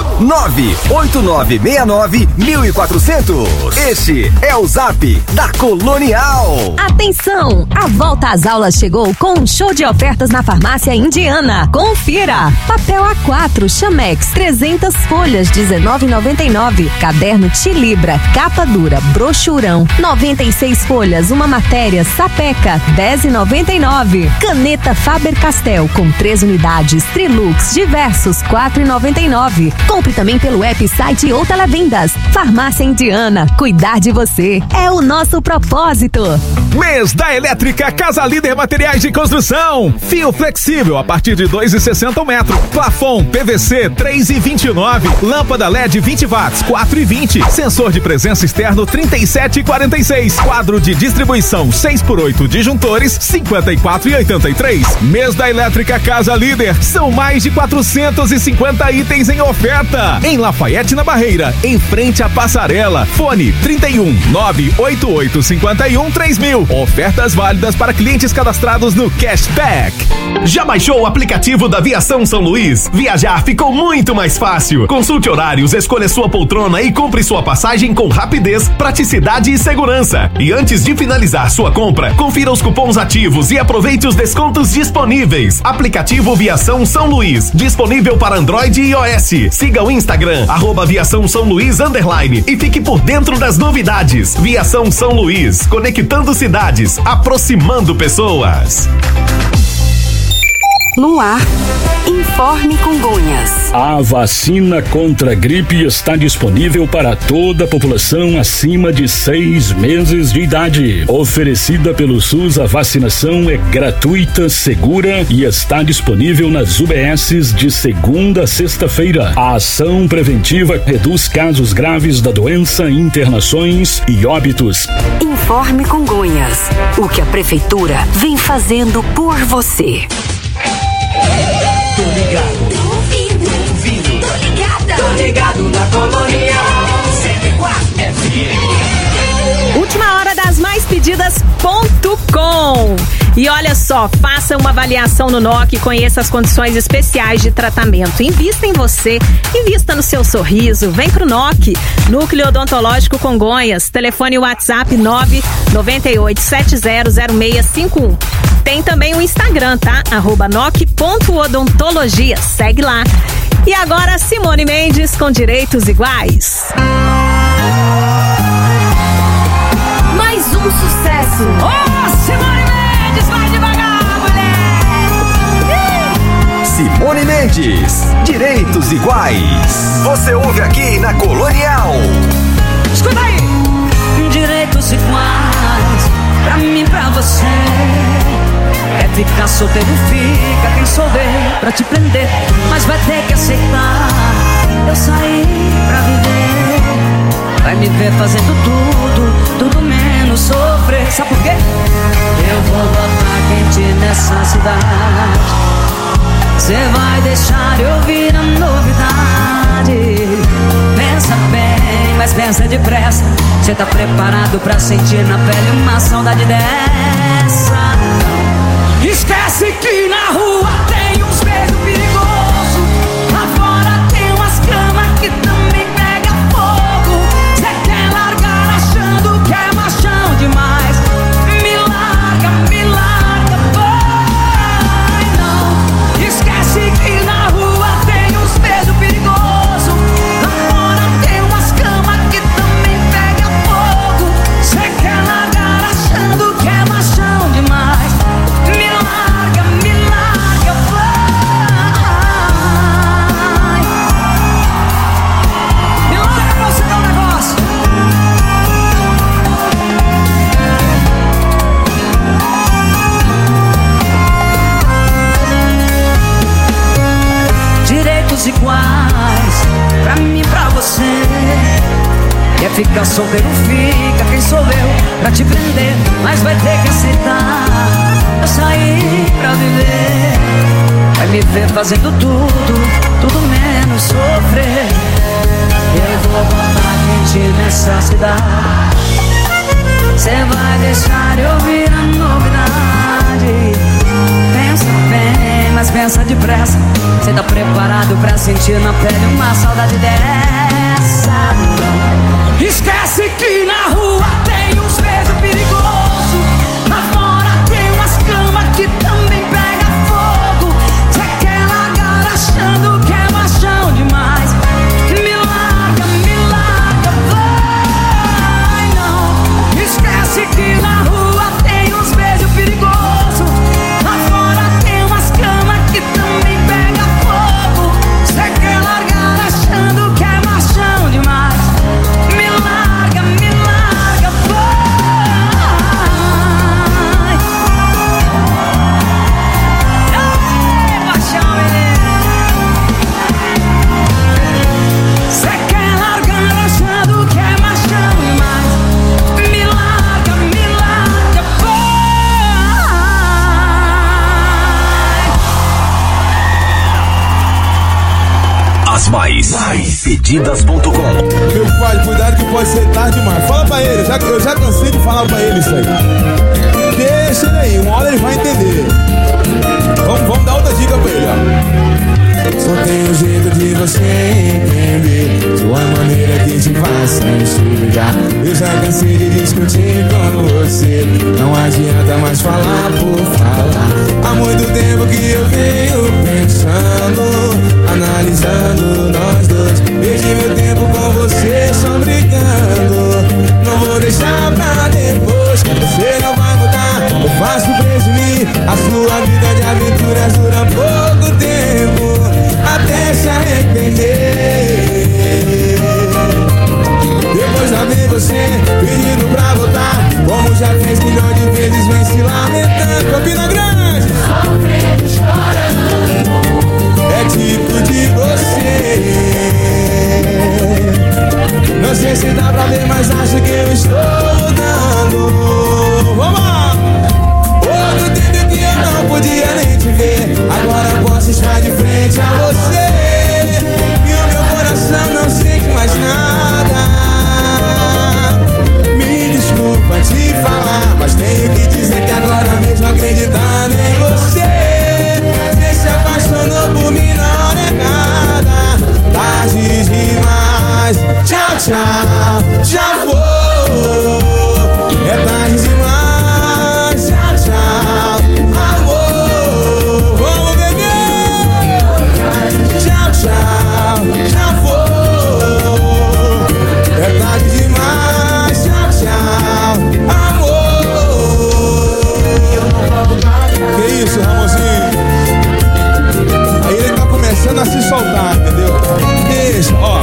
98969-1400. Este é o Zap da Colonial. Atenção! A volta às aulas chegou com um show de ofertas na farmácia indiana. Confira! Papel A4 Chamex 300 folhas R$19,99. Caderno Tilibra capa dura brochurão 96 folhas. Uma matéria Sapeca R$10,99. Caneta Faber-Castell com 3 unidades Trilux diversos R$4,99. Compre também pelo app, site ou televendas. Farmácia Indiana, cuidar de você é o nosso propósito. Mês da Elétrica Casa Líder Materiais de Construção. Fio flexível a partir de 2,60 o metro. Plafon PVC 3,29. Lâmpada LED 20 watts 4,20. Sensor de presença externo 37,46. Quadro de distribuição 6x8 disjuntores 54,83. Mês da Elétrica Casa Líder. São mais de 450 itens em oferta. Em Lafayette, na Barreira, em frente à Passarela. Fone 31-98851-3000. Ofertas válidas para clientes cadastrados no Cashback. Já baixou o aplicativo da Viação São Luís? Viajar ficou muito mais fácil. Consulte horários, escolha sua poltrona e compre sua passagem com rapidez, praticidade e segurança. E antes de finalizar sua compra, confira os cupons ativos e aproveite os descontos disponíveis. Aplicativo Viação São Luís, disponível para Android e iOS. Siga o Instagram, @Viação São Luís _ e fique por dentro das novidades. Viação São Luís, conectando cidades, aproximando pessoas. Luar. Informe Congonhas. A vacina contra a gripe está disponível para toda a população acima de 6 meses de idade. Oferecida pelo SUS, a vacinação é gratuita, segura e está disponível nas UBSs de segunda a sexta-feira. A ação preventiva reduz casos graves da doença, internações e óbitos. Informe Congonhas. O que a prefeitura vem fazendo por você. Tô ligado. Tô ouvindo. Tô ligada. Tô ligado na Colonial 104 FM. Última hora das mais pedidas.com. E olha só, faça uma avaliação no NOC e conheça as condições especiais de tratamento. Invista em você, invista no seu sorriso. Vem pro NOC, Núcleo Odontológico Congonhas. Telefone WhatsApp 998700651. Tem também o Instagram, tá? @noc.odontologia. Segue lá. E agora, Simone Mendes com Direitos Iguais. Mais um sucesso. Simone Mendes, vai devagar, mulher! Simone Mendes, Direitos Iguais. Você ouve aqui na Colonial. Escuta aí! Direitos iguais, pra mim e pra você. É ficar solteiro, fica quem souber pra te prender, mas vai ter que aceitar. Eu saí pra viver, vai me ver fazendo tudo menos sofrer. Sabe por quê? Eu vou botar quente nessa cidade. Cê vai deixar eu ouvir a novidade. Pensa bem, mas pensa depressa. Cê tá preparado pra sentir na pele uma saudade dessa? Esquece que na rua tem uns beijos perigosos. Lá fora tem umas camas que também pega fogo. Cê quer largar achando que é machão demais. Me larga, vai não. Esquece que na rua tem uns beijos perigosos. Lá fora tem umas camas que também pega fogo. Cê quer largar achando que é machão demais. Me larga, vai. Me larga pra você dar um negócio. Direitos iguais, pra mim e pra você. Quer ficar solteiro, fica quem sou eu pra te prender, mas vai ter que aceitar. Eu saí pra viver, vai me ver fazendo tudo menos sofrer. Eu vou botar quente nessa cidade. Cê vai deixar eu ouvir a novidade. Pensa bem, mas pensa depressa. Cê tá preparado pra sentir na pele uma saudade dessa? Esquece que na rua tem uns beijos perigosos. Lá fora tem umas camas que também pega fogo. Cê quer largar achando que é machão demais. Me larga, vai não. Esquece que na rua tem uns beijos perigosos. Lá fora tem umas camas que também pega fogo. Cê quer largar achando que é machão demais. Me larga, vai. Ei, paixão, menino. Cê quer largar achando que é machão demais. Me larga, vai. As mais pedidas.com. Meu pai, cuidado que pode ser tarde demais. Fala pra ele, eu já cansei de falar pra ele isso aí. Deixa ele aí, uma hora ele vai entender. Vamos dar outra dica pra ele, ó. Só tem um jeito de você entender sua maneira que te faça enxergar. Eu já cansei de discutir com você. Não adianta mais falar por falar. Há muito tempo que eu venho pensando, analisando nós dois. Perdi meu tempo com você só brincando. Não vou deixar pra depois, você não vai mudar. Eu faço presumir, a sua vida de aventuras dura pouco. dá pra ver, mas acho que eu estou mudando. Vamos lá! Outro tempo que eu não podia nem te ver, agora posso estar de frente a você. E o meu coração não sente mais nada. Me desculpa te falar, mas tenho que dizer que agora mesmo acreditando em você. Você se apaixonou por mim na hora errada. Tarde demais, tchau, tchau, já vou. É tarde demais, tchau, tchau, amor. Vamos beber. Tchau, tchau, já vou. É tarde demais, tchau, tchau, amor. Que isso, Ramonzinho? Aí ele tá começando a se soltar, entendeu? Deixa, ó.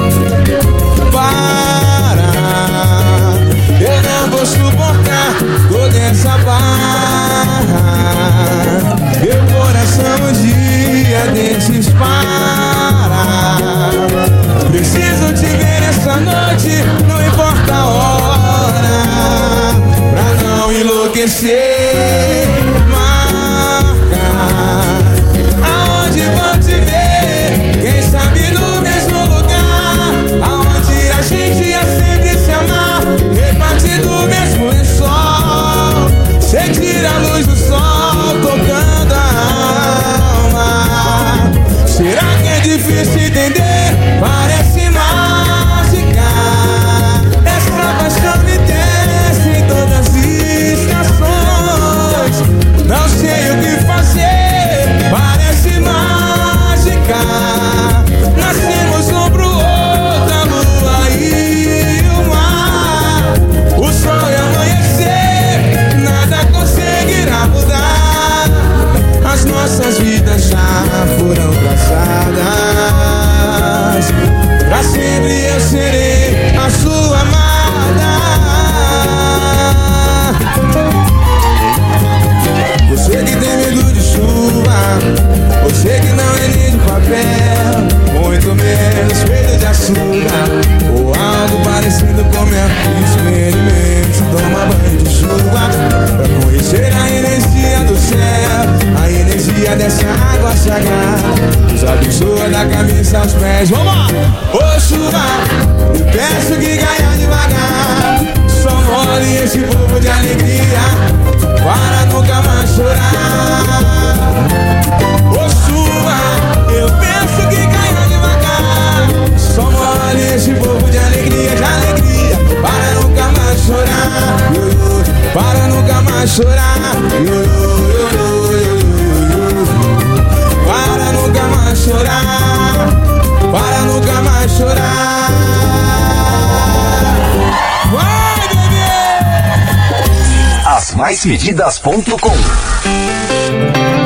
Para, eu não vou suportar toda essa barra. Meu coração um dia desses para. Preciso te ver essa noite, não importa a hora, pra não enlouquecer. Marca aonde vou te ver, quem sabe no mesmo lugar, aonde a gente ia sempre se amar, repartindo o mesmo lençol, sentir a luz do sol tocando a alma. Será que é difícil entender? Parece mágica. Essa paixão me desce em todas as estações. Não sei o que fazer, parece mágica. Nascemos um pro outro, a lua e o mar. O sol e amanhecer, nada conseguirá mudar. As nossas vidas já foram traçadas. Pra sempre eu serei a sua amada. Você que tem medo de chuva, você que não é nem de papel, muito menos feito de açúcar, ou algo parecido com minha experimente. Toma banho de chuva pra conhecer a energia do céu, a energia dessa água sagrada, nos abençoa da cabeça aos pés. Vamos lá! Ô chuva, eu peço que caia devagar, só molhe esse povo de alegria, para nunca mais chorar. Ô chuva, eu peço que caia devagar, só molhe esse povo de alegria, para nunca mais chorar. Para nunca mais chorar. Para nunca mais chorar. Para nunca mais chorar. Vai, bebê! Asmaispedidas.com